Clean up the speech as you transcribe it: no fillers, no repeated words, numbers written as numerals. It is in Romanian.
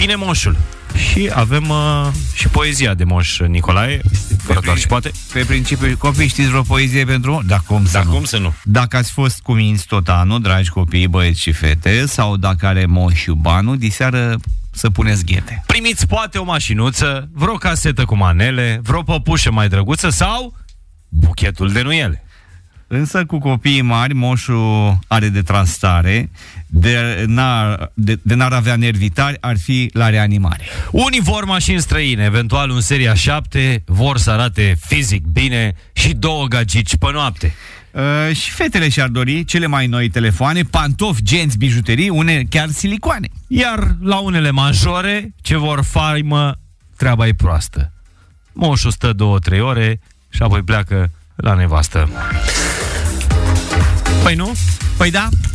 Vine moșul. Și avem și poezia de Moș Nicolae. Doar și poate. Pe principiu, copii, știți vreo poezie pentru... Cum să nu? Dacă ați fost cuminți tot anul, dragi copii, băieți și fete, sau dacă are moșiu banul, diseară să puneți ghete. Primiți poate o mașinuță, vreo casetă cu manele, vreo păpușă mai drăguță sau buchetul de nuiele. Însă cu copiii mari, moșul are de transtare, de n-ar avea nervi tari, ar fi la reanimare. Unii vor mașini străine, eventual un seria 7, vor să arate fizic bine și 2 gagici pe noapte. Și fetele și-ar dori cele mai noi telefoane, pantofi, genți, bijuterii, une chiar silicoane. Iar la unele majore, ce vor faimă, treaba e proastă. Moșul stă 2-3 ore și apoi pleacă la nevastă. Păi nu? Păi da.